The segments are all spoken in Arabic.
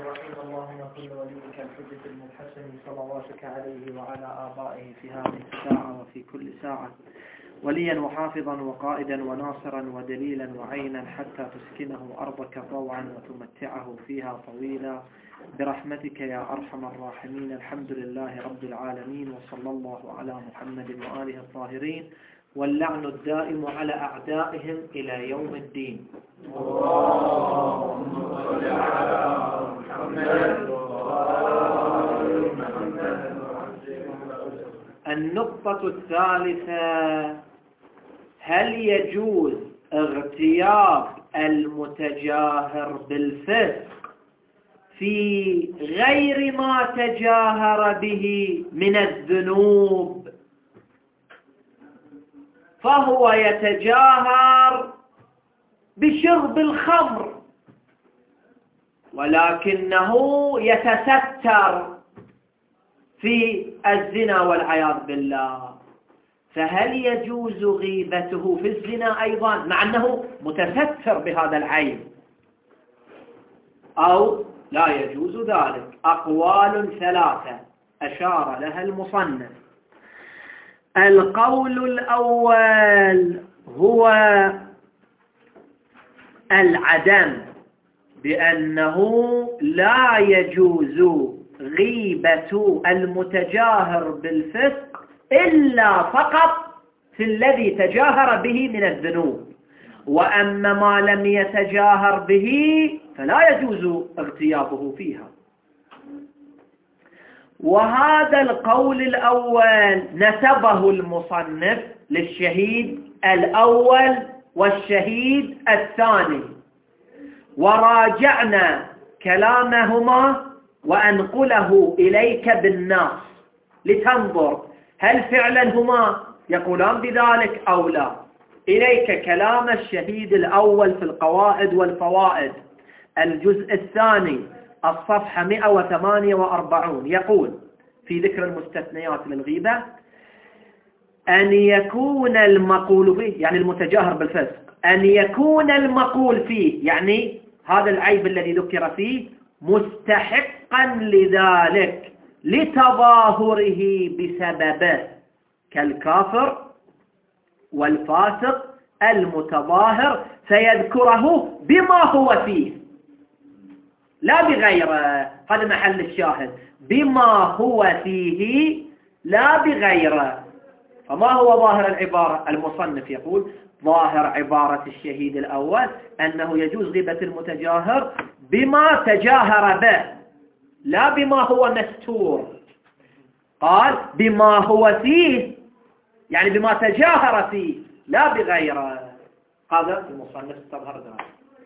الرحيم اللهم كل وليك الحجة المحسن صلواتك عليه وعلى آبائه في هذه الساعة وفي كل ساعة وليا وحافظا وقائدا وناصرا ودليلا وعينا حتى تسكنه أرضك طوعا وتمتعه فيها طويلا برحمتك يا أرحم الراحمين. الحمد لله رب العالمين، وصلى الله على محمد وآله الطاهرين، واللعن الدائم على أعدائهم إلى يوم الدين. اللهم صل على محمد وآل محمد. النقطة الثالثة: هل يجوز اغتياب المتجاهر بالفسق في غير ما تجاهر به من الذنوب؟ فهو يتجاهر بشرب الخمر ولكنه يتستر في الزنا والعياذ بالله، فهل يجوز غيبته في الزنا أيضا مع أنه متستر بهذا العيب أو لا يجوز ذلك؟ أقوال ثلاثة أشار لها المصنف. القول الأول هو العدم، بأنه لا يجوز غيبة المتجاهر بالفسق إلا فقط في الذي تجاهر به من الذنوب، وأما ما لم يتجاهر به فلا يجوز اغتيابه فيها. وهذا القول الأول نسبه المصنف للشهيد الأول والشهيد الثاني، وراجعنا كلامهما وأنقله إليك بالنص لتنظر هل فعلا هما يقولان بذلك أو لا. إليك كلام الشهيد الأول في القواعد والفوائد الجزء الثاني الصفحة 148، يقول في ذكر المستثنيات للغيبة: أن يكون المقول فيه، يعني المتجاهر بالفسق، أن يكون المقول فيه، يعني هذا العيب الذي ذكر فيه، مستحقا لذلك لتظاهره بسببه، كالكافر والفاسق المتظاهر، فيذكره بما هو فيه لا بغيره. هذا محل الشاهد، بما هو فيه لا بغيره. فما هو ظاهر العبارة؟ المصنف يقول ظاهر عبارة الشهيد الأول أنه يجوز غيبة المتجاهر بما تجاهر به لا بما هو مستور. قال بما هو فيه، يعني بما تجاهر فيه لا بغيره. هذا المصنف استظهر ذلك.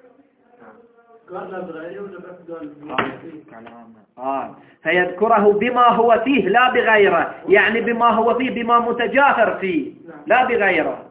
فيذكره بما هو فيه لا بغيره، يعني بما هو فيه، بما متجاهر فيه لا بغيره.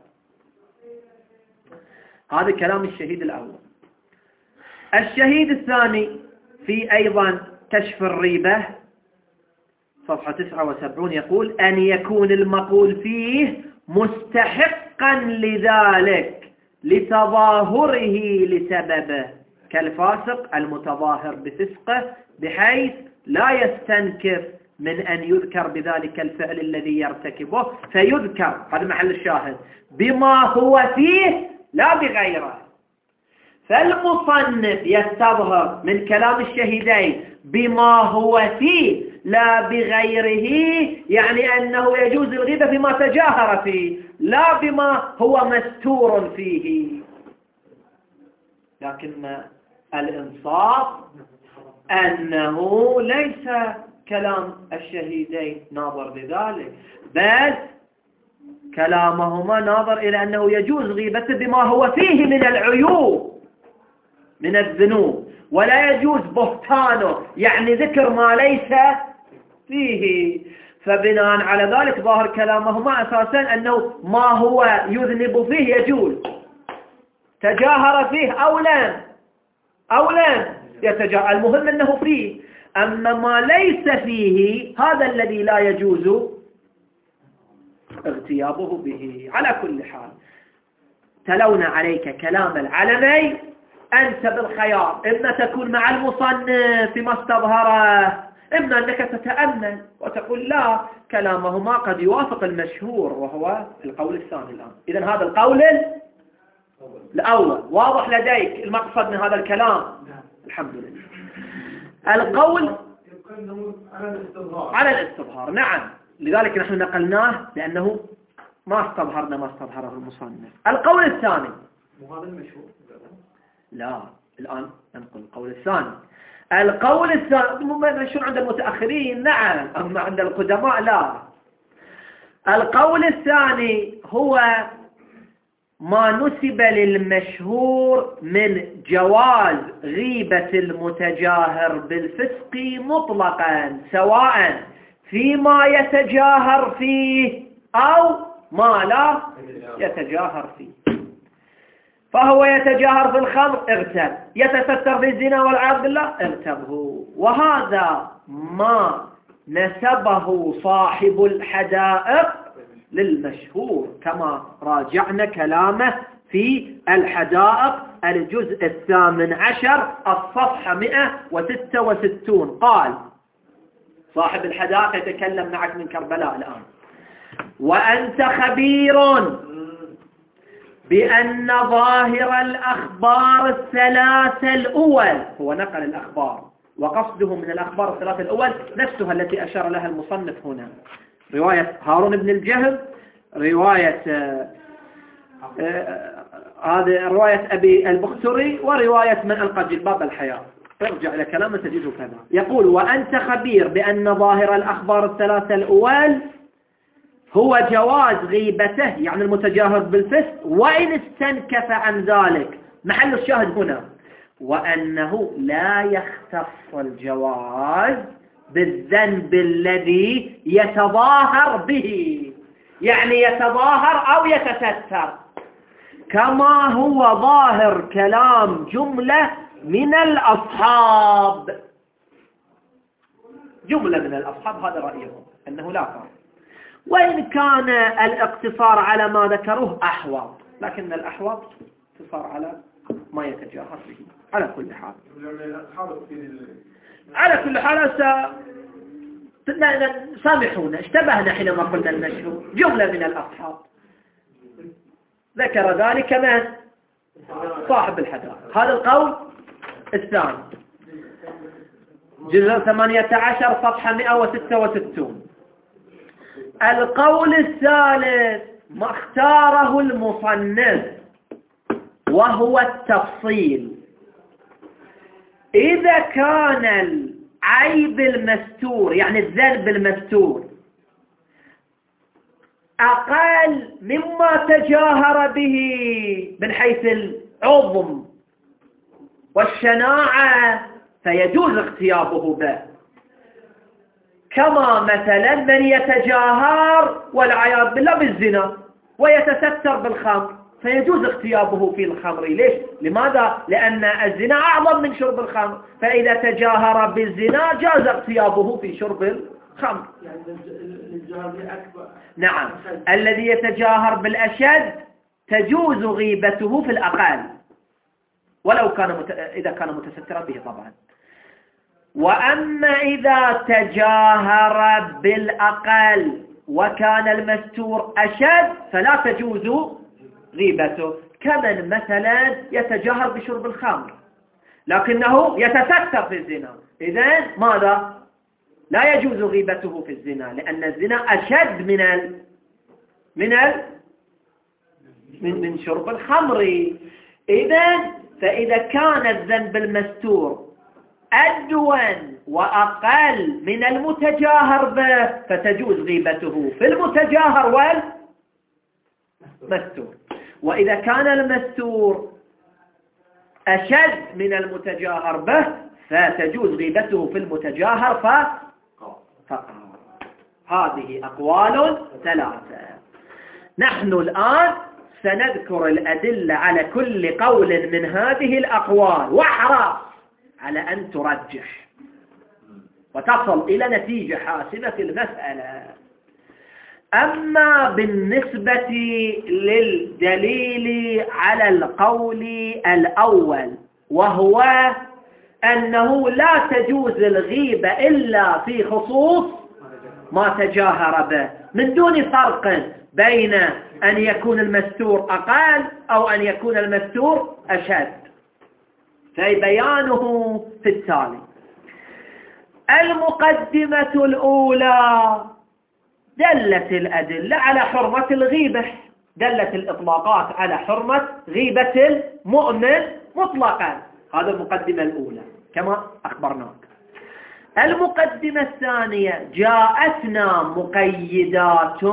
هذا كلام الشهيد الأول. الشهيد الثاني في أيضا كشف الريبة صفحة 79 يقول: أن يكون المقول فيه مستحقا لذلك لتظاهره لسببه، كالفاسق المتظاهر بفسقه، بحيث لا يستنكف من أن يذكر بذلك الفعل الذي يرتكبه، فيذكر، هذا محل الشاهد، بما هو فيه لا بغيره. فالمصنف يستظهر من كلام الشهيدين بما هو فيه لا بغيره، يعني أنه يجوز الغيبة بما تجاهر فيه لا بما هو مستور فيه. لكن الإنصاف أنه ليس كلام الشهيدين ناظر بذلك، بل كلامهما ناظر إلى أنه يجوز غيبته بما هو فيه من العيوب من الذنوب، ولا يجوز بهتانه، يعني ذكر ما ليس فيه. فبناء على ذلك ظاهر كلامهما أساسا أنه ما هو يذنب فيه يجوز، تجاهر فيه أو لم يتجاهر، المهم أنه فيه. أما ما ليس فيه هذا الذي لا يجوز اغتيابه به. على كل حال تلونا عليك كلام العلمين أنت بالخيار، إما تكون مع المصنف فيما استظهره، إما أنك تتأمل وتقول لا، كلامهما قد يوافق المشهور وهو القول الثاني الآن. إذن هذا القول الأول واضح لديك المقصد من هذا الكلام؟ الحمد لله. القول على الاستظهار، نعم، لذلك نحن نقلناه لأنه ما استظهره المصنف. القول الثاني، وهذا المشهور لا الآن ننقل القول الثاني. القول الثاني مشهور عند المتأخرين، نعم، أما عند القدماء لا. القول الثاني هو ما نسب للمشهور من جواز غيبة المتجاهر بالفسق مطلقا، سواء فيما يتجاهر فيه أو ما لا يتجاهر فيه. فهو يتجاهر في الخمر، اغتب، يتستر في الزنا والعياذ بالله، اغتبه. وهذا ما نسبه صاحب الحدائق للمشهور، كما راجعنا كلامه في الحدائق الجزء 18 الصفحة 166. قال صاحب الحدائق يتكلم معك من كربلاء الآن: وأنت خبير بأن ظاهر الأخبار الثلاثة الأول، هو نقل الأخبار وقصده من الأخبار الثلاثة الأول نفسها التي أشار لها المصنف هنا، رواية هارون بن الجهم، رواية هذه رواية أبي البختري، ورواية من ألقى جلباب الحياة. ارجع إلى كلامه تجده كذا. يقول: وأنت خبير بأن ظاهر الأخبار الثلاثة الأول هو جواز غيبته، يعني المتجاهر بالفسق، وإن استنكف عن ذلك. محل الشاهد هنا: وأنه لا يختص الجواز بالذنب الذي يتظاهر به، يعني يتظاهر أو يتستر، كما هو ظاهر كلام جملة من الأصحاب. جملة من الأصحاب هذا رأيهم أنه لا فرق، وإن كان الاقتصار على ما ذكروه أحوط، لكن الأحوط اقتصار على ما يتجاهر به. على كل حال سامحونا، اشتبهنا حينما قلنا المشهور، جملة من الأصحاب ذكر ذلك من صاحب الحدائق. هذا القول الثاني، جزء 18 صفحة 166. القول الثالث ما اختاره المصنف وهو التفصيل. إذا كان العيب المستور، يعني الذنب المستور، أقل مما تجاهر به من حيث العظم والشناعة، فيجوز اغتيابه به، كما مثلا من يتجاهر والعياذ بالله بالزنا ويتستر بالخمر، فيجوز اغتيابه في الخمر. ليش؟ لماذا؟ لأن الزنا أعظم من شرب الخمر، فإذا تجاهر بالزنا جاز اغتيابه في شرب الخمر. نعم، الذي يتجاهر بالأشد تجوز غيبته في الأقل، ولو كان إذا كان متسترا به طبعا. وأما إذا تجاهر بالأقل وكان المستور أشد فلا تجوز غيبته، كمن مثلا يتجاهر بشرب الخمر لكنه يتستر في الزنا، إذن ماذا؟ لا يجوز غيبته في الزنا، لأن الزنا أشد من شرب الخمر. إذن فإذا كان الذنب المستور أدون وأقل من المتجاهر به فتجوز غيبته في المتجاهر والمستور، وإذا كان المستور أشد من المتجاهر به فتجوز غيبته في المتجاهر فقط. هذه أقوال ثلاثة. نحن الآن سنذكر الأدلة على كل قول من هذه الأقوال، واحرص على أن ترجح وتصل إلى نتيجة حاسمة في المسألة. أما بالنسبة للدليل على القول الأول وهو أنه لا تجوز الغيبة إلا في خصوص ما تجاهر به، من دون فرق بين أن يكون المستور أقل أو أن يكون المستور أشد. فبيانه في التالي: المقدمة الأولى دلت الأدلة على حرمة الغيبة، دلت الإطلاقات على حرمة غيبة المؤمن مطلقا. هذا المقدمة الأولى كما أخبرناك. المقدمة الثانية: جاءتنا مقيدات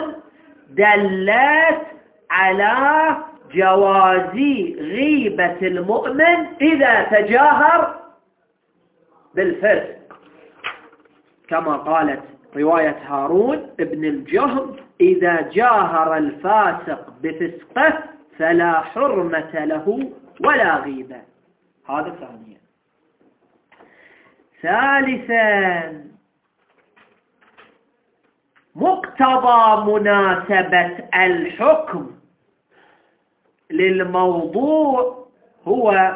دلت على جواز غيبة المؤمن إذا تجاهر بالفسق، كما قالت رواية هارون ابن الجهم: إذا جاهر الفاسق بفسقه فلا حرمة له ولا غيبة. هذا ثانيا. ثالثا: مقتضى مناسبة الحكم للموضوع هو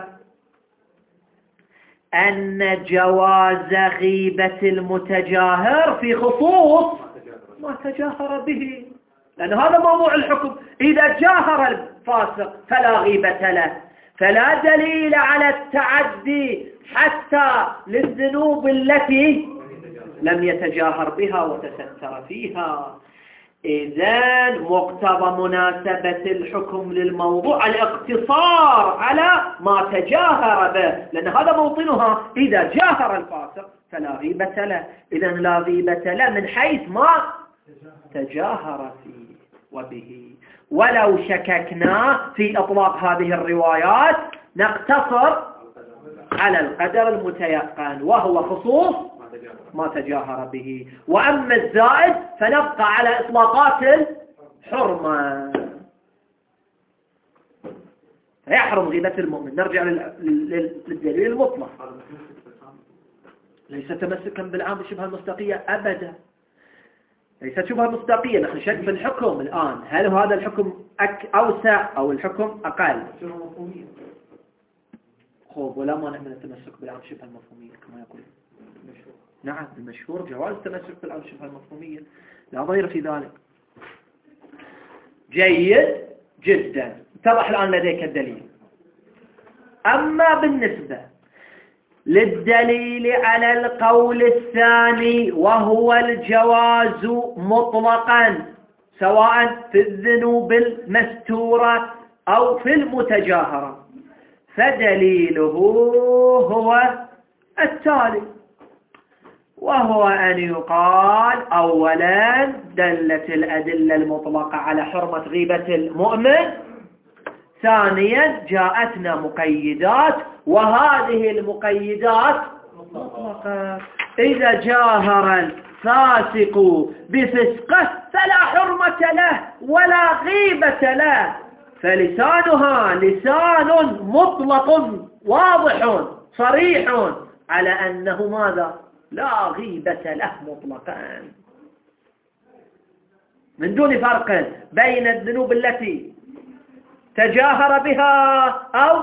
أن جواز غيبة المتجاهر في خصوص ما تجاهر به، لأن هذا موضوع الحكم. إذا جاهر الفاسق فلا غيبة له، فلا دليل على التعدي حتى للذنوب التي لم يتجاهر بها وتستر فيها. إذن مقتضى مناسبة الحكم للموضوع الاقتصار على ما تجاهر به، لأن هذا موطنها. إذا جاهر الفاسق فلا غيبة له، إذن لا غيبة له من حيث ما تجاهر فيه وبه. ولو شككنا في إطلاق هذه الروايات نقتصر على القدر المتيقن وهو خصوص ما تجاهر به، وأما الزائد فنبقى على إطلاقات الحرمة. يحرم غيبة المؤمن. نرجع للدليل المطلق، ليس تمسكا بالعام بشبه المصداقية أبدا، ليست شبه مصداقية. نحن شك في الحكم الآن، هل هذا الحكم أوسع أو الحكم أقل؟ خوف ولا مانع من التمسك بالعام شبه المفهومية كما يقول. نعم، المشهور جواز التمسك بالعام شبه المفهومية، لا ضير في ذلك. جيد جدا، اتضح الآن لديك الدليل. أما بالنسبة للدليل على القول الثاني وهو الجواز مطلقا سواء في الذنوب المستورة أو في المتجاهرة، فدليله هو التالي، وهو أن يقال: أولا دلت الأدلة المطلقة على حرمة غيبة المؤمن، ثانيا جاءتنا مقيدات وهذه المقيدات مطلقة. إذا جاهر الفاسق بفسقه فلا حرمة له ولا غيبة له، فلسانها لسان مطلق واضح صريح على أنه ماذا؟ لا غيبة له مطلقا، من دون فرق بين الذنوب التي تجاهر بها أو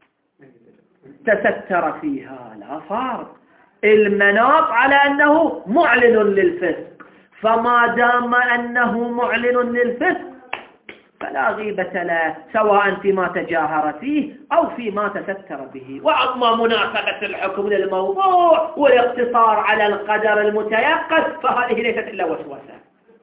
تستر فيها، لا فرق. المناط على أنه معلن للفسق، فما دام أنه معلن للفسق فلا غيبة له سواء فيما تجاهر فيه أو فيما تستر به. وأما مناسبة الحكم للموضوع والاقتصار على القدر المتيقن فهذه ليست إلا وسوسة.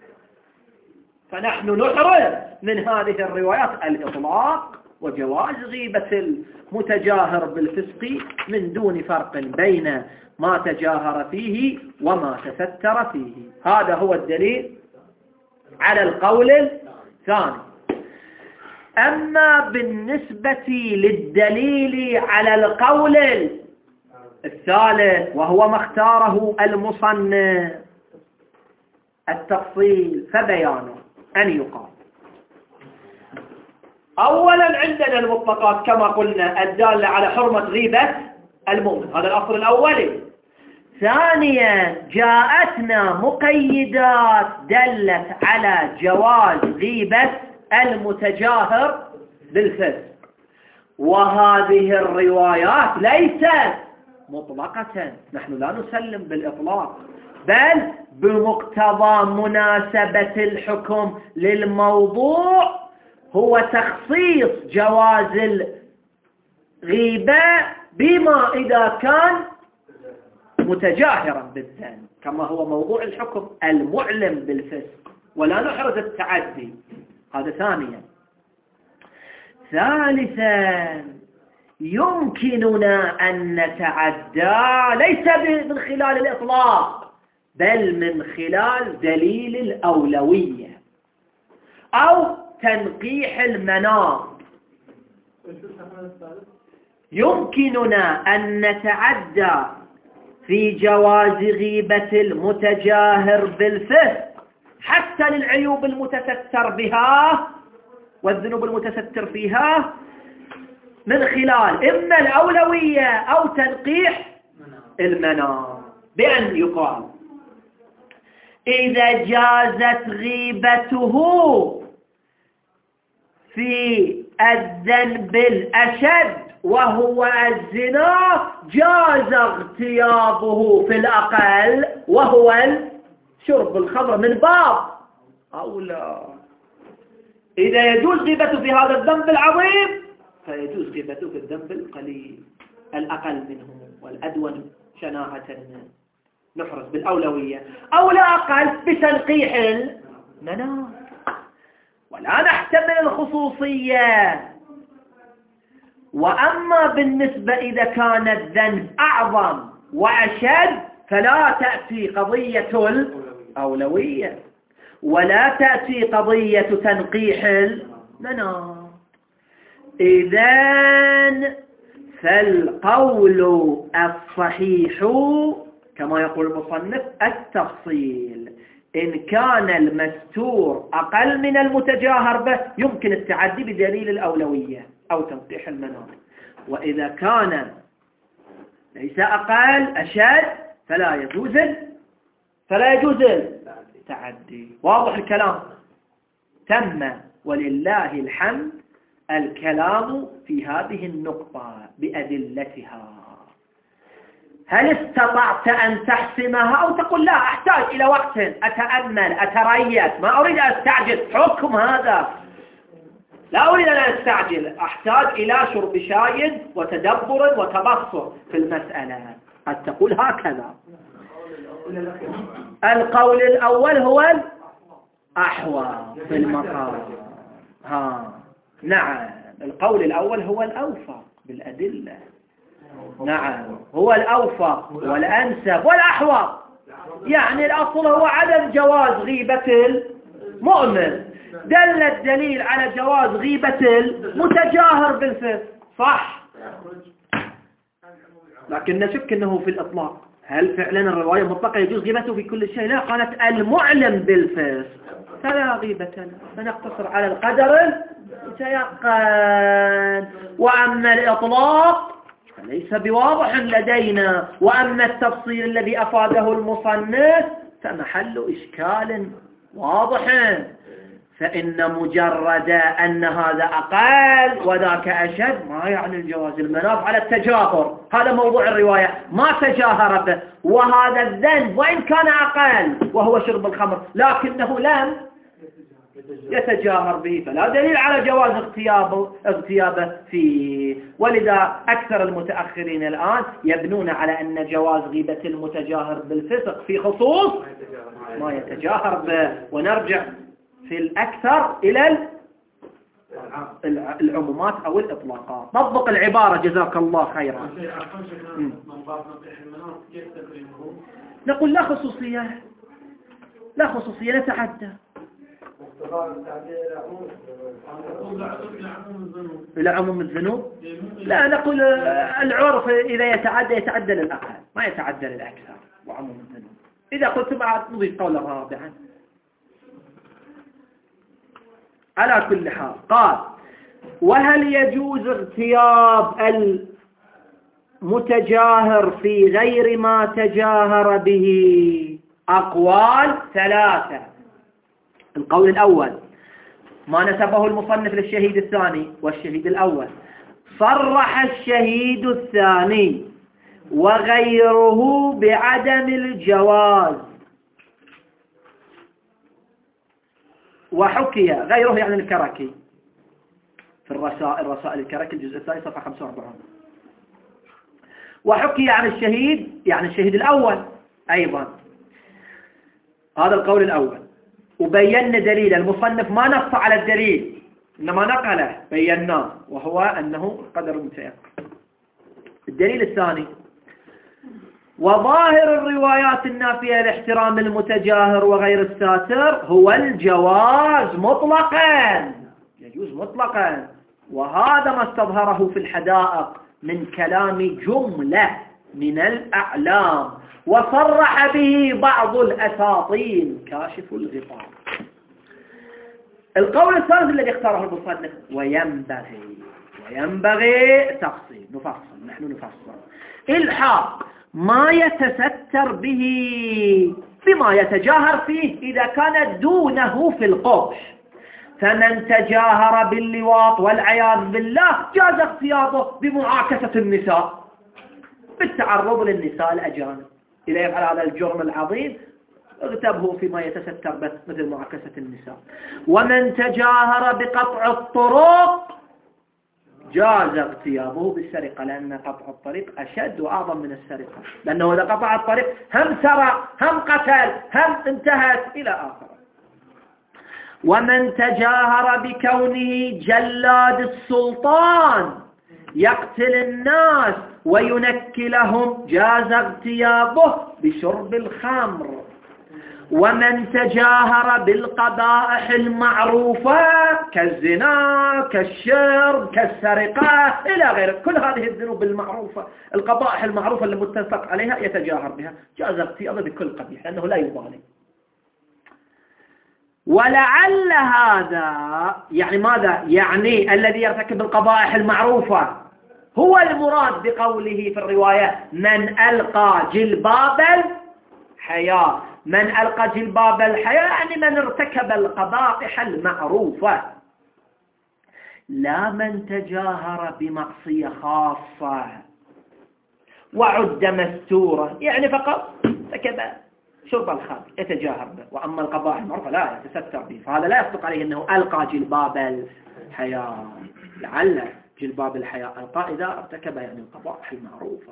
فنحن نحرز من هذه الروايات الإطلاق وجواز غيبة المتجاهر بالفسق من دون فرق بين ما تجاهر فيه وما تستر فيه. هذا هو الدليل على القول الثاني. أما بالنسبة للدليل على القول الثالث وهو ما اختاره المصنف التفصيل، فبيانه أن يقال: أولا عندنا المطلقات كما قلنا الدالة على حرمة غيبة المؤمن، هذا الأصل الأولي. ثانيا جاءتنا مقيدات دلت على جواز غيبة المتجاهر بالفسق، وهذه الروايات ليست مطلقة، نحن لا نسلم بالإطلاق، بل بمقتضى مناسبة الحكم للموضوع هو تخصيص جواز الغيبة بما إذا كان متجاهرا بالذنب، كما هو موضوع الحكم المعلم بالفسق، ولا نحرز التعدي. هذا ثانيا. ثالثا، يمكننا أن نتعدى ليس من خلال الإطلاق، بل من خلال دليل الأولوية أو تنقيح المناط. يمكننا أن نتعدى في جواز غيبة المتجاهر بالفسق حتى للعيوب المتستر بها والذنوب المتستر فيها من خلال إما الأولوية أو تنقيح المناط، بأن يقال إذا جازت غيبته في الذنب الأشد وهو الزنا جاز اغتيابه في الأقل وهو شرب الخمر من باب أولى. إذا يجوز غيبته في هذا الذنب العظيم فيجوز غيبته في الذنب القليل الأقل منه والأدون شناعة، نحرص بالأولوية أو لا أقل بتنقيح المناط. ولا نحتمل الخصوصية. وأما بالنسبة إذا كان الذنب أعظم وأشد فلا تأتي قضية الأولوية ولا تأتي قضية تنقيح المناط. إذن فالقول الصحيح كما يقول المصنف التفصيل. إن كان المستور أقل من المتجاهر به يمكن التعدي بدليل الأولوية أو تنقيح المناط، وإذا كان ليس أقل أشد فلا يجوز التعدي. واضح الكلام؟ تم ولله الحمد الكلام في هذه النقطة بأدلتها. هل استطعت أن تحسمها أو تقول لا أحتاج إلى وقت أتأمل أتريث، ما أريد أن أستعجل حكم هذا، لا أريد أن أستعجل، أحتاج إلى شرب شاي وتدبر وتبصر في المسألة، قد تقول هكذا. القول الأول هو الأحوى في المقام. نعم، القول الأول هو الأوفق بالأدلة. نعم، هو الأوفق والأنسب والأحوط. يعني الأصل هو عدم جواز غيبة المؤمن، دل الدليل على جواز غيبة المتجاهر بالفسق، صح؟ لكن نشك أنه في الإطلاق هل فعلا الرواية مطلقة يجوز غيبته في كل شيء؟ لا، قالت المعلم بالفسق فلا غيبة له، فنقتصر على القدر المتيقن. وأما الإطلاق فليس بواضح لدينا، وأما التفصيل الذي أفاده المصنف فمحل إشكال واضح. فإن مجرد أن هذا أقل وذاك أشد ما يعني الجواز. المناط على التجاهر، هذا موضوع الرواية، ما تجاهر به. وهذا الذنب وإن كان أقل وهو شرب الخمر لكنه لم يتجاهر به، فلا دليل على جواز اغتيابه فيه. ولذا أكثر المتأخرين الآن يبنون على أن جواز غيبة المتجاهر بالفسق في خصوص ما يتجاهر به. ونرجع في الأكثر إلى العمومات أو الإطلاقات. طبق العبارة جزاك الله خيرا. نقول لا خصوصية، لا خصوصية، نتعدى إلى عموم الذنوب. لا، نقول العرف إذا يتعدى للأقل ما يتعدى للأكثر وعموم الذنوب. إذا قلت بعد نضيف قولا رابعا. على كل حال قال: وهل يجوز اغتياب المتجاهر في غير ما تجاهر به؟ أقوال ثلاثة. القول الأول ما نسبه المصنف للشهيد الثاني والشهيد الأول، صرح الشهيد الثاني وغيره بعدم الجواز، وحكي غيره يعني الكركي في رسائل الكركي الجزء الثاني صفحة 45. وحكي عن الشهيد يعني الشهيد الأول أيضا، هذا القول الأول. وبينا دليل المصنف ما نص على الدليل إنما نقله بيناه، وهو أنه قدر متيقن. الدليل الثاني: وظاهر الروايات النافية لاحترام المتجاهر وغير الساتر هو الجواز مطلقا، يجوز مطلقا، وهذا ما استظهره في الحدائق من كلام جملة من الأعلام، وصرح به بعض الأساطين كاشف الغطاء. القول الثالث الذي اختاره المصنف: وينبغي تفصيل، نحن نفصل إلحاق ما يتستر به بما يتجاهر فيه إذا كان دونه في القبح، فمن تجاهر باللواط والعياذ بالله جاز اغتيابه بمعاكسة النساء، بالتعرض للنساء الأجانب. إذا يفعل هذا الجرم العظيم اغتبه فيما يتستر بس مثل معاكسة النساء. ومن تجاهر بقطع الطرق جاز اغتيابه بالسرقة، لأن قطع الطريق أشد وأعظم من السرقة، لأنه إذا قطع الطريق هم سرق هم قتل هم انتهت إلى آخره. ومن تجاهر بكونه جلاد السلطان يقتل الناس وينكلهم جاز اغتيابه بشرب الخمر. ومن تجاهر بالقبائح المعروفة كالزنا كالشرب كالسرقة إلى غيره، كل هذه الذنوب المعروفة، القبائح المعروفة اللي متفق عليها يتجاهر بها، جاز اغتيابه بكل قبيح لأنه لا يبالي. ولعل هذا يعني ماذا؟ يعني الذي يرتكب القبائح المعروفة هو المراد بقوله في الرواية: من ألقى جلباب الحياء. من ألقى جلباب الحياء يعني من ارتكب القبائح المعروفة، لا من تجاهر بمعصية خاصة وعد مستورا، يعني فقط ارتكب شرب الخمر يتجاهر به، وأما القبائح المعروفة لا يتستر به، فهذا لا يصدق عليه أنه ألقى جلباب الحياء. لعل جلباب الحياء ألقى إذا ارتكب يعني القبائح المعروفة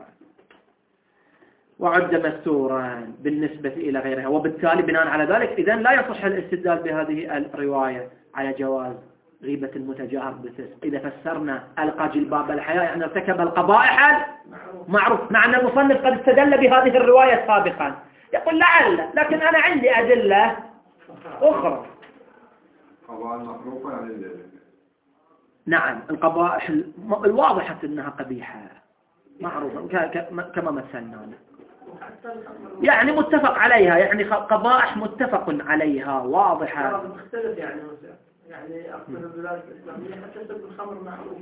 وعد مستورا بالنسبة إلى غيرها. وبالتالي بناء على ذلك إذن لا يصح الاستدلال بهذه الرواية على جواز غيبة المتجاهر بالفسق إذا فسرنا ألقى جلباب الحياء يعني ارتكب القبائح المعروف، مع أن المصنف قد استدل بهذه الرواية سابقا. يقول لعل، لكن أنا عندي أدلة أخرى. نعم، القبائح الواضحة أنها قبيحة معروفة كما مثلنا، يعني متفق عليها، يعني قبائح متفق عليها واضحة. مختلف يعني أقصد البلاد الإسلامية حتى شرب الخمر معروف.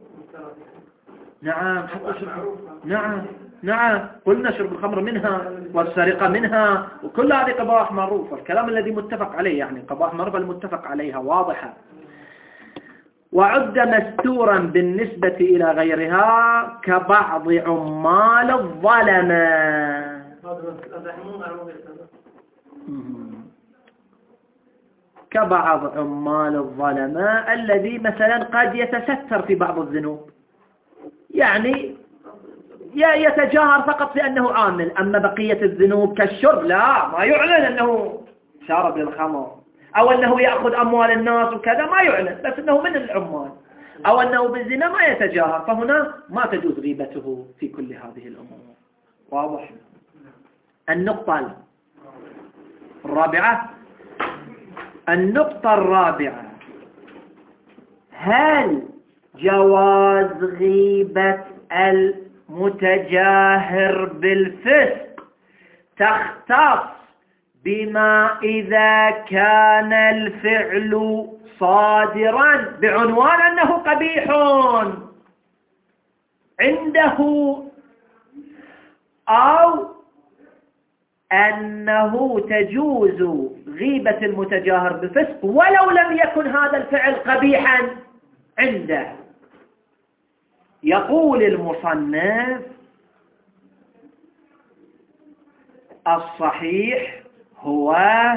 نعم نعم قلنا شرب الخمر منها والسرقة منها، وكل هذه قبائح معروفة. الكلام الذي متفق عليه يعني قبائح معروفة المتفق عليها واضحة. وعد مستورا بالنسبة إلى غيرها كبعض عمال الظلمة. كبعض عمال الظلمة الذي مثلا قد يتستر في بعض الذنوب، يعني يتجاهر فقط في أنه عامل، أما بقية الذنوب كالشرب لا، ما يعلن أنه شارب الخمر أو أنه يأخذ أموال الناس وكذا، ما يعلن، بس أنه من العمال، أو أنه بالزنا ما يتجاهر، فهنا ما تجوز غيبته في كل هذه الأمور. واضح؟ النقطة الرابعة، هل جواز غيبة المتجاهر بالفسق تختص بما إذا كان الفعل صادرا بعنوان أنه قبيح عنده، أو أنه تجوز غيبة المتجاهر بالفسق ولو لم يكن هذا الفعل قبيحا عنده؟ يقول المصنف الصحيح هو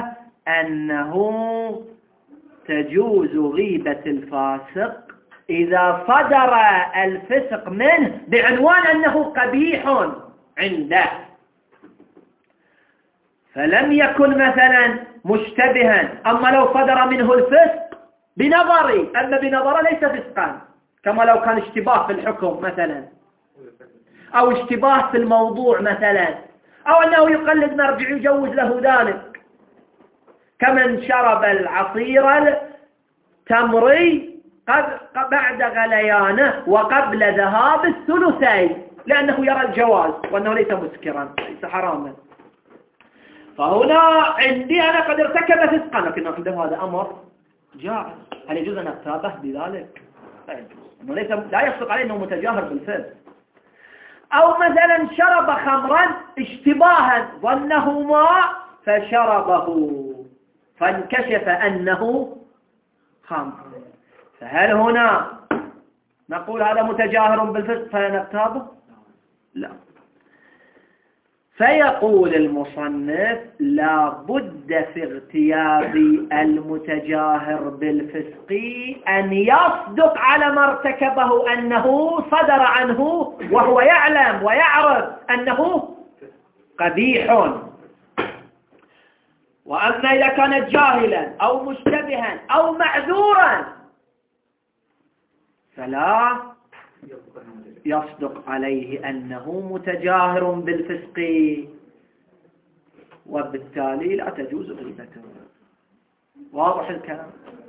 أنه تجوز غيبة الفاسق إذا صدر الفسق منه بعنوان أنه قبيح عنده، فلم يكن مثلا مشتبها. أما لو صدر منه الفسق بنظري، أما بنظره ليس فسقا، كما لو كان اشتباه في الحكم مثلا، أو اشتباه في الموضوع مثلا، أو أنه يقلد مرجع يجوز له ذلك، كمن شرب العصير التمري بعد غليانه وقبل ذهاب الثلثين، لأنه يرى الجواز وأنه ليس مسكرا ليس حراما. فهنا عندي أنا قد ارتكب فسقا، لكن عنده هذا أمر جائز. هل يجوز أن أغتابه بذلك؟ لا يجوز، لا يصدق عليه أنه متجاهر بالفسق. أو مثلا شرب خمرا اشتباها، ظنه ماء فشربه فانكشف أنه خمر، فهل هنا نقول هذا متجاهر بالفسق فنغتابه؟ لا. فيقول المصنف لا بد في اغتياب المتجاهر بالفسق أن يصدق على ما ارتكبه أنه صدر عنه وهو يعلم ويعرف أنه قبيح. وأما إذا كان جاهلا أو مشتبها أو معذورا فلا يصدق عليه أنه متجاهر بالفسق، وبالتالي لا تجوز غيبته. واضح الكلام؟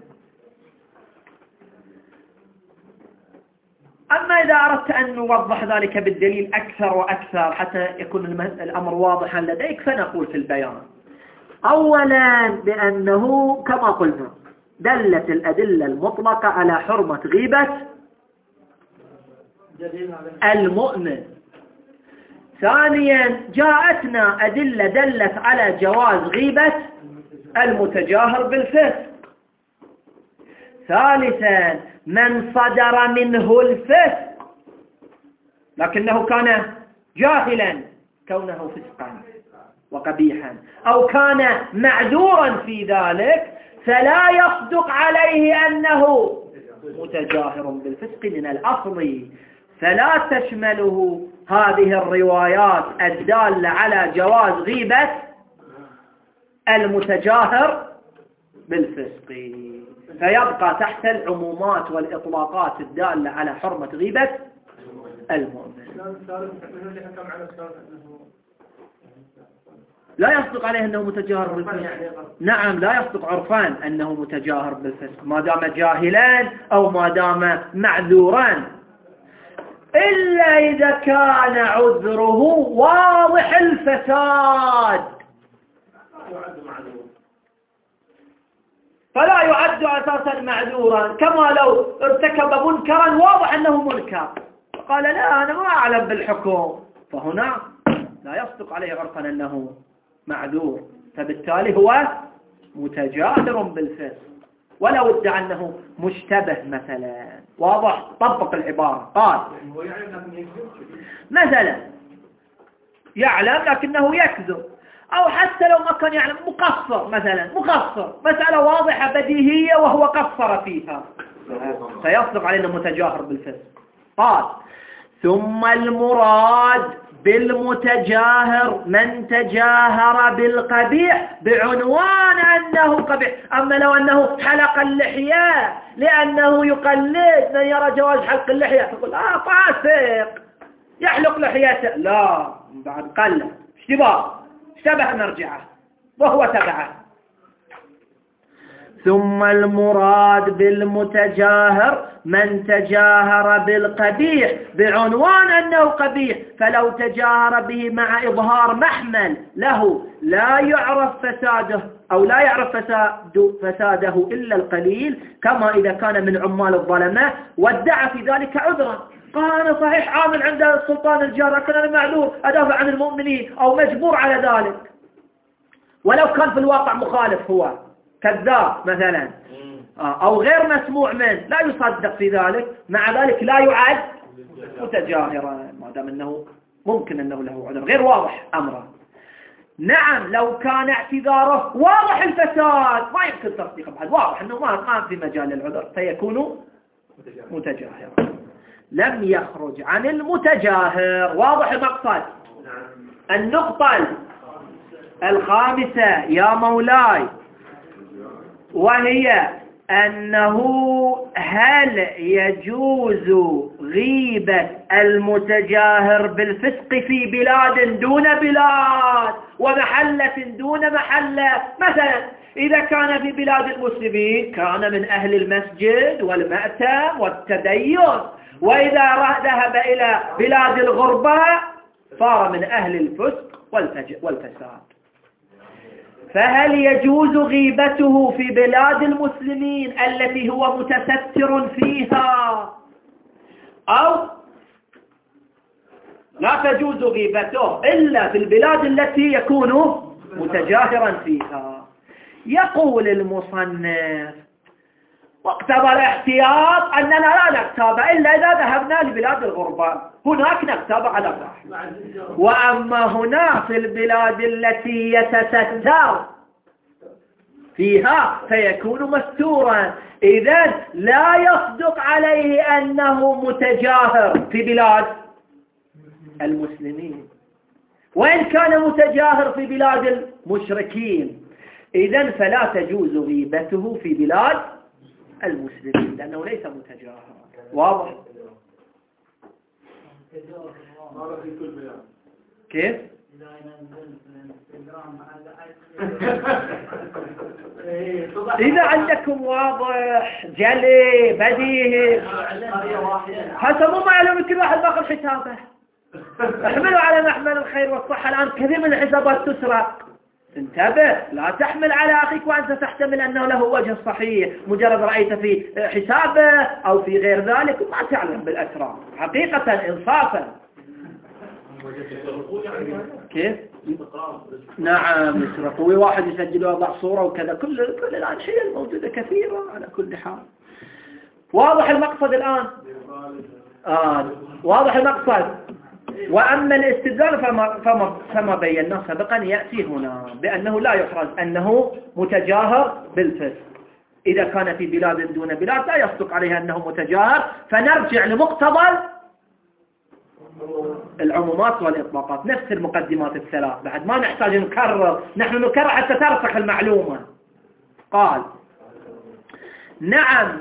أما إذا أردت أن نوضح ذلك بالدليل أكثر وأكثر حتى يكون الأمر واضحا لديك، فنقول في البيان أولا بأنه كما قلنا دلت الأدلة المطلقة على حرمة غيبة المؤمن. ثانيا جاءتنا أدلة دلت على جواز غيبة المتجاهر بالفسق. ثالثا من صدر منه الفسق لكنه كان جاهلا كونه فسقا وقبيحا، أو كان معذورا في ذلك، فلا يصدق عليه أنه متجاهر بالفسق من الأصل، فلا تشمله هذه الروايات الدالة على جواز غيبة المتجاهر بالفسق، فيبقى تحت العمومات والإطلاقات الدالة على حرمة غيبة المؤمن. لا يصدق عليه أنه متجاهر بالفسق. نعم لا يصدق عرفان أنه متجاهر بالفسق ما دام جاهلا أو ما دام معذورا، إلا إذا كان عذره واضح الفساد فلا يعد أساسا معذورا، كما لو ارتكب منكرا واضح أنه منكر فقال لا أنا ما أعلم بالحكم، فهنا لا يصدق عليه عرفا أنه معذور، فبالتالي هو متجاهر بالفسق ولو ادعى أنه مشتبه مثلا. واضح؟ طبق العبارة. قال مثلا يعلم لكنه يكذب، أو حتى لو ما كان يعلم مقصر مثلا، مقصر مسألة واضحة بديهية وهو قصر فيها، فيصدق علينا متجاهر بالفسق. قال ثم المراد بالمتجاهر من تجاهر بالقبيح بعنوان أنه قبيح. أما لو أنه حلق اللحية لأنه يقلد من يرى جواز حلق اللحية تقول فاسق يحلق لحيته، لا بعد قلد اشتبه مرجعه وهو تبعه. ثم المراد بالمتجاهر من تجاهر بالقبيح بعنوان أنه قبيح، فلو تجاهر به مع إظهار محمل له لا يعرف فساده أو لا يعرف فساده إلا القليل، كما إذا كان من عمال الظلمة وادعى في ذلك عذرا، قال أنا صحيح عامل عند السلطان الجار لكن أنا معذور أدافع عن المؤمنين أو مجبور على ذلك، ولو كان في الواقع مخالف هو كذاب مثلا أو غير مسموع منه لا يصدق في ذلك، مع ذلك لا يعد متجاهرا، ما دام أنه ممكن أنه له عذر غير واضح أمره. نعم لو كان اعتذاره واضح الفساد ما يمكن تصديقه بعد، واضح أنه ما في مجال للعذر فيكون متجاهرا. لم يخرج عن المتجاهر. واضح المقصد. النقطة الخامسة يا مولاي، وهي أنه هل يجوز غيبة المتجاهر بالفسق في بلاد دون بلاد ومحلة دون محلة؟ مثلا إذا كان في بلاد المسلمين كان من أهل المسجد والمأتم والتدين، وإذا ذهب إلى بلاد الغربة صار من أهل الفسق والفساد. فهل يجوز غيبته في بلاد المسلمين التي هو متستر فيها، أو لا تجوز غيبته إلا في البلاد التي يكون متجاهرا فيها؟ يقول المصنف واقتضى الاحتياط أننا لا نغتاب إلا إذا ذهبنا لبلاد الغربة، هناك نغتاب على الراحة. وأما هنا في البلاد التي يتستر فيها فيكون مستورا، إذن لا يصدق عليه أنه متجاهر في بلاد المسلمين، وإن كان متجاهر في بلاد المشركين إذن فلا تجوز غيبته في بلاد المسلمين لأنه ليس متجاهرا. واضح؟ كيف؟ إذا عندكم واضح جلي بديهي حسب ما يعلم كل واحد باخذ حسابه. احملوا على محمل الخير والصحة. الآن كثير من الحسابات تسرق، انتبه، لا تحمل على أخيك وأنت تحتمل أنه له وجه صحيح، مجرد رأيت في حسابه أو في غير ذلك ما تعلم بالأسرار حقيقة إنصافا. كيف؟ نعم يسرقوا، واحد يسجل ويضع صورة وكذا، كل الأشياء الموجودة كثيرة على كل حال. واضح المقصد الآن؟ واضح المقصد. وأما الاستدلال فما بيناه سابقا يأتي هنا بأنه لا يحرز أنه متجاهر بالفسق. إذا كان في بلاد دون بلاد لا يصدق عليه أنه متجاهر، فنرجع لمقتضى العمومات والإطلاقات، نفس المقدمات الثلاث، بعد ما نحتاج نكرر، نحن نكرر حتى ترسخ المعلومة. قال نعم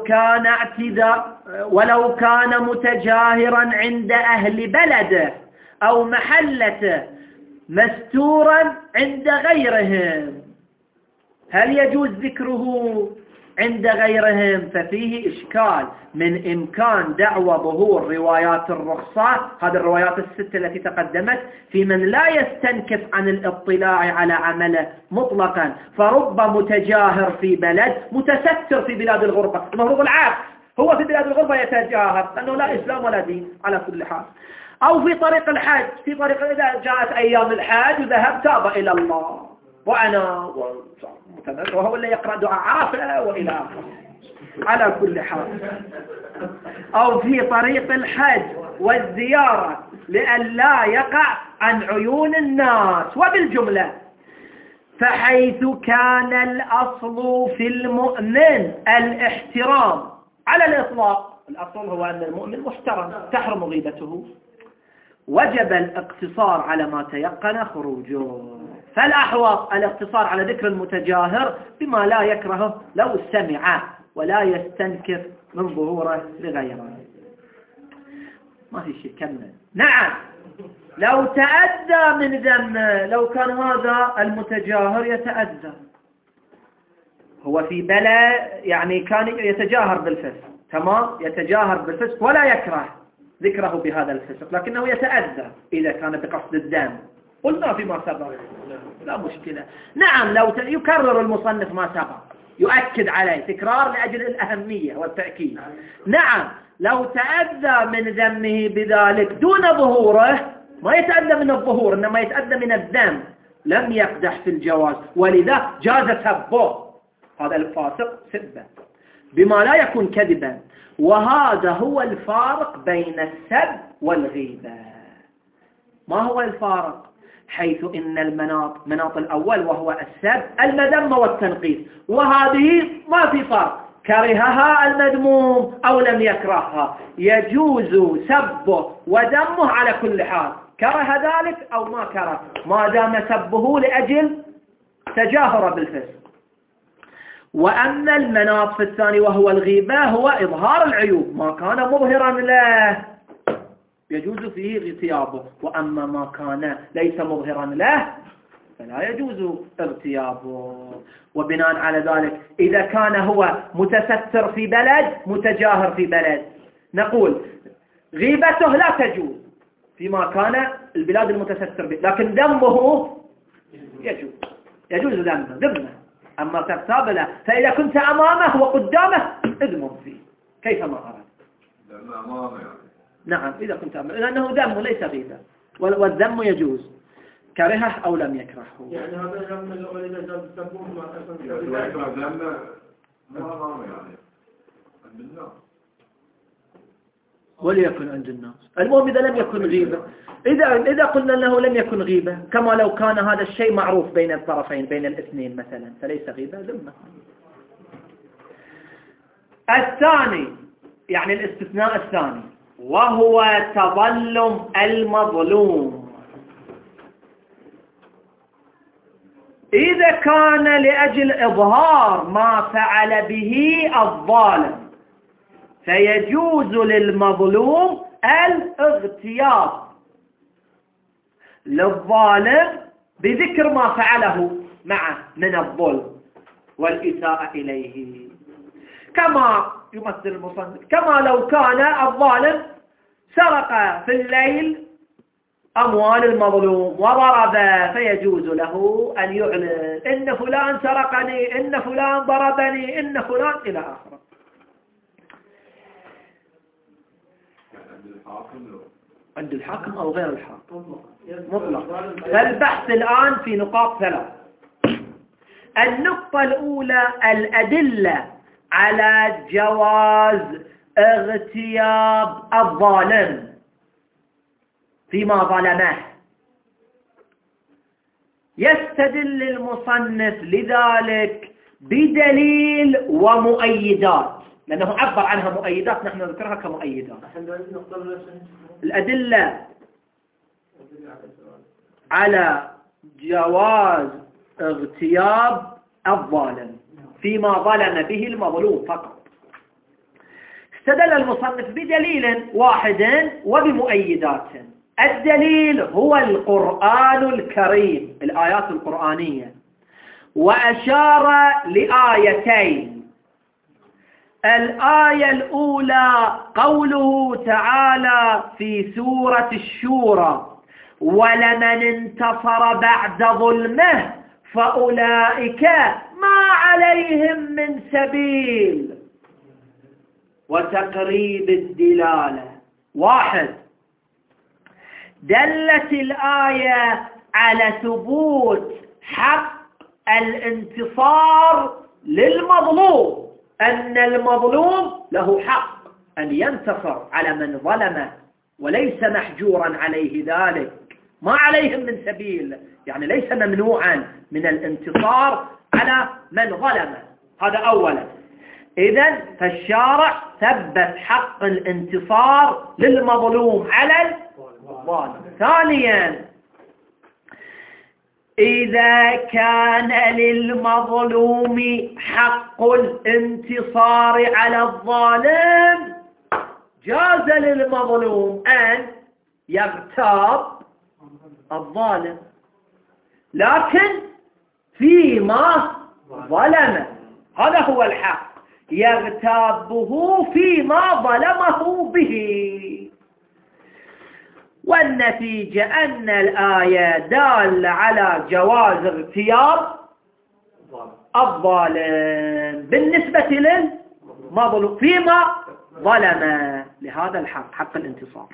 ولو كان متجاهرا عند أهل بلده أو محلته مستورا عند غيرهم، هل يجوز ذكره عند غيرهم؟ ففيه إشكال من إمكان دعوى ظهور روايات الرخصة، هذه الروايات الست التي تقدمت، في من لا يستنكف عن الاطلاع على عمله مطلقا، فرب متجاهر في بلد متستر في بلاد الغربة. المفروض العكس، هو في بلاد الغربة يتجاهر لأنه لا إسلام ولا دين على كل حال. أو في طريق الحج، في طريق إذا جاءت أيام الحج وذهب تاب إلى الله وأنا وهو اللي يقرأ دعاء عرفة وإلى آخره على كل حال. أو في طريق الحج والزيارة لئلا يقع عن عيون الناس. وبالجملة فحيث كان الأصل في المؤمن الاحترام على الإطلاق، الأصل هو أن المؤمن محترم تحرم غيبته، وجب الاقتصار على ما تيقن خروجه. فالأحوط الاقتصار على ذكر المتجاهر بما لا يكرهه لو سمع ولا يستنكف من ظهوره لغيره. ما في شيء كمل. نعم لو تأذى من ذمه، لو كان هذا المتجاهر يتأذى، هو في بلد يعني كان يتجاهر بالفسق، تمام، يتجاهر بالفسق ولا يكره ذكره بهذا الفسق، لكنه يتأذى إذا كان بقصد الدم، قلنا فيما سبق لا مشكلة. نعم لو يكرر المصنف ما سبق، يؤكد عليه تكرار لأجل الأهمية والتأكيد. نعم لو تأذى من ذمه بذلك دون ظهوره، ما يتأذى من الظهور إنما يتأذى من الذم، لم يقدح في الجواز، ولذا جاز سبه، هذا الفاسق سبه بما لا يكون كذبا. وهذا هو الفارق بين السب والغيبة. ما هو الفارق؟ حيث إن مناط الأول وهو السب المذمة والتنقيص، وهذه ما في فرق، كرهها المذموم أو لم يكرهها يجوز سبه وذمه على كل حال، كره ذلك أو ما كره، ما دام سبه لأجل تجاهر بالفسق. وأما المناط الثاني وهو الغيبة هو إظهار العيوب، ما كان مظهرا له يجوز فيه اغتيابه، وأما ما كان ليس مظهرا له فلا يجوز اغتيابه. وبناء على ذلك إذا كان هو متستر في بلد متجاهر في بلد نقول غيبته لا تجوز فيما كان البلاد المتستر به، لكن ذمه يجوز ذمه. أما تغتاب له، فإذا كنت أمامه وقدامه اذمه فيه كيفما أراد. أمامه يعني. نعم إذا كنت أمامه، لأنه ذم ليس غيبة، والذم يجوز كرهه أو لم يكرهه. يعني هذا ذم الأول إذا جاء السبون ما ذم مو أمامه يعني عند الناس. وليكن عند الناس. المهم إذا لم يكن غيبة، إذا قلنا أنه لم يكن غيبة كما لو كان هذا الشيء معروف بين الطرفين بين الاثنين مثلا فليس غيبة ذمة. الثاني يعني الاستثناء الثاني وهو تظلم المظلوم. إذا كان لأجل إظهار ما فعل به الظالم فيجوز للمظلوم الاغتياب للظالم بذكر ما فعله معه من الظلم والإساءة إليه، كما يمثل المصنف كما لو كان الظالم سرق في الليل أموال المظلوم وضرب، فيجوز له أن يعلن إن فلان سرقني، إن فلان ضربني، إن فلان إلى آخره. عند الحاكم أو غير الحاكم مطلق. فالبحث الآن في نقاط ثلاث. النقطة الأولى الأدلة على جواز اغتياب الظالم فيما ظلمه. يستدل المصنف لذلك بدليل ومؤيدات، لأنه عبر عنها مؤيدات نحن نذكرها كمؤيدات. الأدلة على جواز اغتياب الظالم فيما ظلم به المظلوم فقط. استدل المصنف بدليل واحد وبمؤيدات. الدليل هو القرآن الكريم، الآيات القرآنية، وأشار لآيتين. الآية الأولى قوله تعالى في سورة الشورى: ولمن انتصر بعد ظلمه فأولئك ما عليهم من سبيل. وتقريب الدلالة واحد، دلت الآية على ثبوت حق الانتصار للمظلوم، أن المظلوم له حق أن ينتصر على من ظلمه وليس محجورا عليه ذلك، ما عليهم من سبيل، يعني ليس ممنوعا من الانتصار على من ظلمه. هذا أولا. إذن فالشارع ثبت حق الانتصار للمظلوم على الظالم. ثانيا، إذا كان للمظلوم حق الانتصار على الظالم جاز للمظلوم أن يغتاب الظالم، لكن فيما ظلمه، هذا هو الحق، يغتابه فيما ظلمه به. والنتيجة أن الآية دالة على جواز اغتياب الظالم بالنسبة للمظلوم فيما ظلم لهذا الحق، حق الانتصار.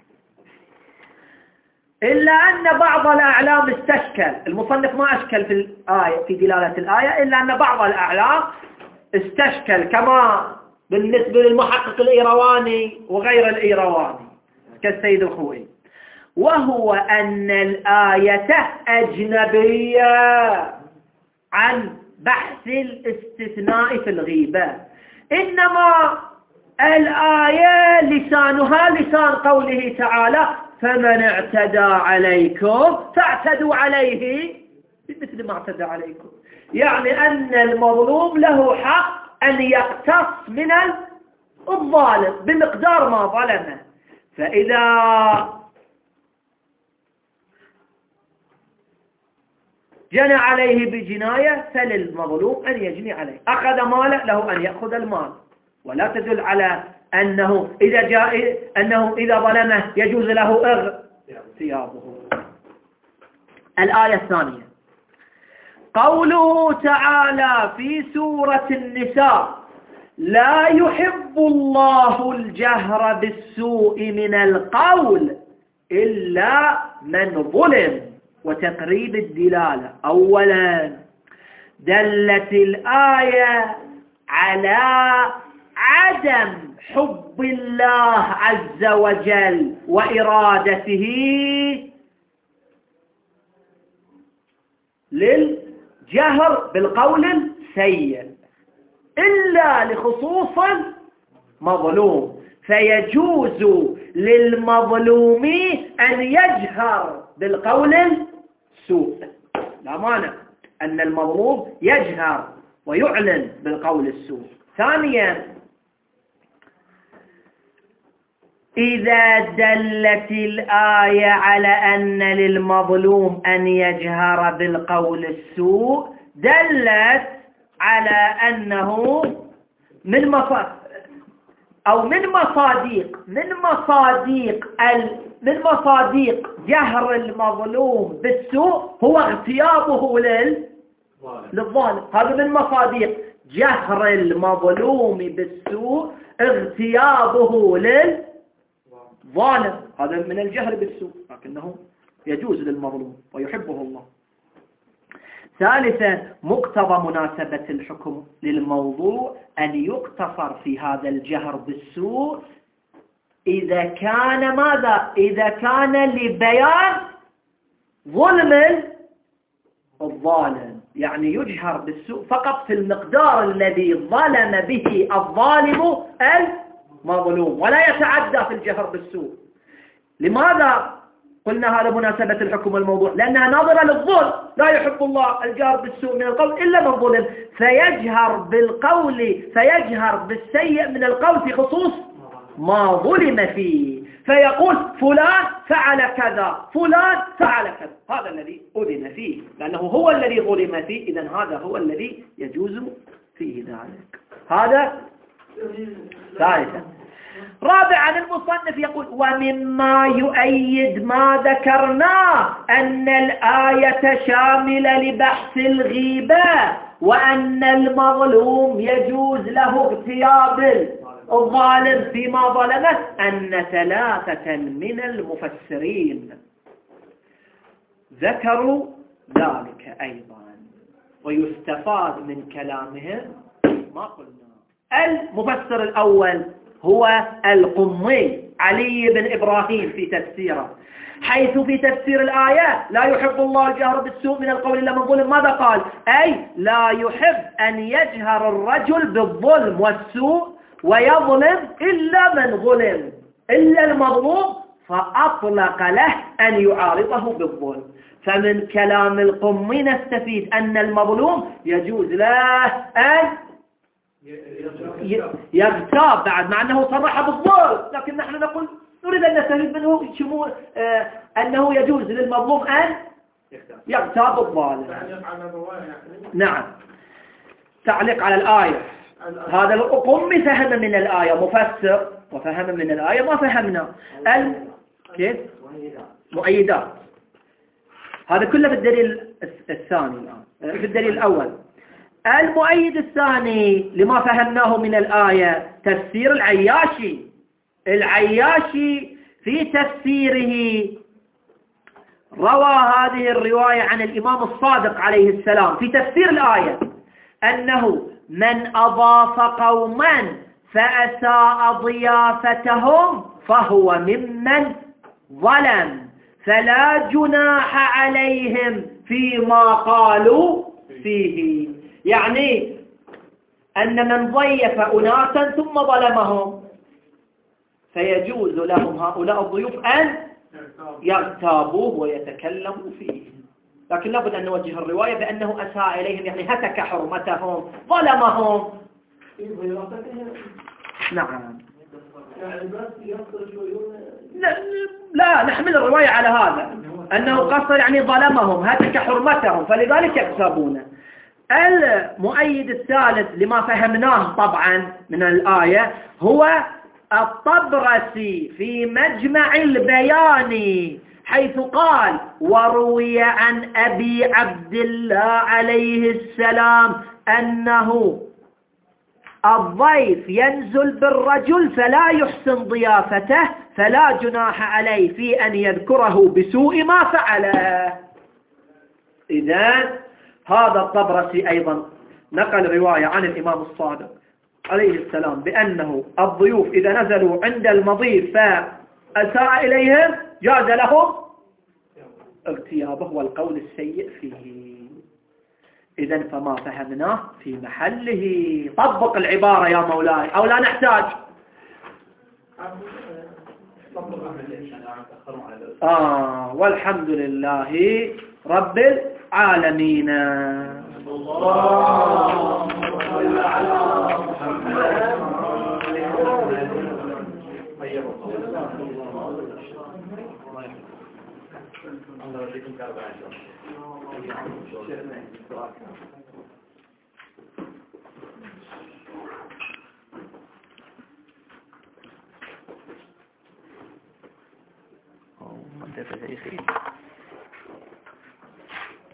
إلا أن بعض الأعلام استشكل، المصنف ما أشكل في الآية في دلالة الآية، إلا أن بعض الأعلام استشكل كما بالنسبة للمحقق الإيرواني وغير الإيرواني كالسيد الخوئي، وهو أن الآية أجنبية عن بحث الاستثناء في الغيبة، إنما الآية لسانها لسان قوله تعالى فمن اعتدى عليكم فاعتدوا عليه بمثل ما اعتدى عليكم، يعني أن المظلوم له حق أن يقتص من الظالم بمقدار ما ظلمه، فإذا جنى عليه بجناية فللمظلوم أن يجني عليه، أخذ ماله له أن يأخذ المال، ولا تدل على أنه إذا ظلمه يجوز له اغتيابه. الآية الثانية قوله تعالى في سورة النساء لا يحب الله الجهر بالسوء من القول إلا من ظلم، وتقريب الدلالة. أولا دلت الآية على عدم حب الله عز وجل وإرادته للجهر بالقول السيء إلا لخصوص مظلوم، فيجوز للمظلوم أن يجهر بالقول السوء، لا مانع أن المظلوم يجهر ويعلن بالقول السوء. ثانيا إذا دلت الآية على أن للمظلوم أن يجهر بالقول السوء دلت على أنه من مصاديق جهر المظلوم بالسوء هو اغتيابه للظالم. هذا من مصاديق جهر المظلوم بالسوء اغتيابه للظالم، هذا من الجهر بالسوء، لكنه يجوز للمظلوم ويحبه الله. ثالثا مقتضى مناسبة الحكم للموضوع أن يقتصر في هذا الجهر بالسوء إذا كان ماذا؟ إذا كان لبيان ظلم الظالم، يعني يجهر بالسوء فقط في المقدار الذي ظلم به الظالم المظلوم ولا يتعدى في الجهر بالسوء. لماذا قلنا هذا مناسبة الحكم والموضوع؟ لأنها ناظرة للظلم، لا يحب الله الجهر بالسوء من القول إلا من ظلم، فيجهر بالسيء من القول في خصوص ما ظلم فيه، فيقول فلان فعل كذا فلان فعل كذا، هذا الذي أذن فيه لأنه هو الذي ظلم فيه، إذن هذا هو الذي يجوز فيه ذلك. هذا ثالثا. رابعا المصنف يقول ومما يؤيد ما ذكرناه أن الآية شاملة لبحث الغيبة وأن المظلوم يجوز له اغتياب الظالم فيما ظلمه أن ثلاثة من المفسرين ذكروا ذلك أيضا، ويستفاد من كلامهم ما قلنا. المفسر الأول هو القمي علي بن إبراهيم في تفسيره، حيث في تفسير الآية لا يحب الله الجهر بالسوء من القول إلا من ظلم، ماذا قال؟ أي لا يحب أن يجهر الرجل بالظلم والسوء ويظلم إلا من ظلم إلا المظلوم، فأطلق له أن يعارضه بالظلم. فمن كلام القمي نستفيد أن المظلوم يجوز له أن يغتاب بعد مع أنه صرح بالظلم، لكن نحن نقول نريد أن نستفيد منه أنه يجوز للمظلوم أن يغتاب الظالم. نعم. تعليق على الآية، هذا القمي فهم من الآية مفسر وفهم من الآية ما فهمنا. كيف؟ مؤيدات. هذا كله في الدليل الثاني الآن. في الدليل الأول المؤيد الثاني لما فهمناه من الآية تفسير العياشي. العياشي في تفسيره روى هذه الرواية عن الإمام الصادق عليه السلام في تفسير الآية أنه من أضاف قوما فأساء ضيافتهم فهو ممن ظلم، فلا جناح عليهم فيما قالوا فيه. يعني أن من ضيف أناسا ثم ظلمهم فيجوز لهم هؤلاء الضيوف أن يغتابوه ويتكلموا فيه، لكن لابد أن نوجه الرواية بأنه أساء إليهم، يعني هتك حرمتهم، ظلمهم. نعم. لا نحمل الرواية على هذا، أنه قصر يعني ظلمهم، هتك حرمتهم، فلذلك يغتابونه. المؤيد الثالث لما فهمناه طبعا من الآية هو الطبرسي في مجمع البيان، حيث قال: وروي عن أبي عبد الله عليه السلام أنه الضيف ينزل بالرجل فلا يحسن ضيافته فلا جناح عليه في أن يذكره بسوء ما فعله. إذن هذا الطبرسي أيضا نقل رواية عن الإمام الصادق عليه السلام بأنه الضيوف إذا نزلوا عند المضيف فأساء إليهم جاز لهم اغتيابه والقول السيء فيه. إذن فما فهمناه في محله. طبق العبارة يا مولاي أو لا نحتاج؟ والحمد لله رب العالمين. اللهم صل على محمد. ما انت في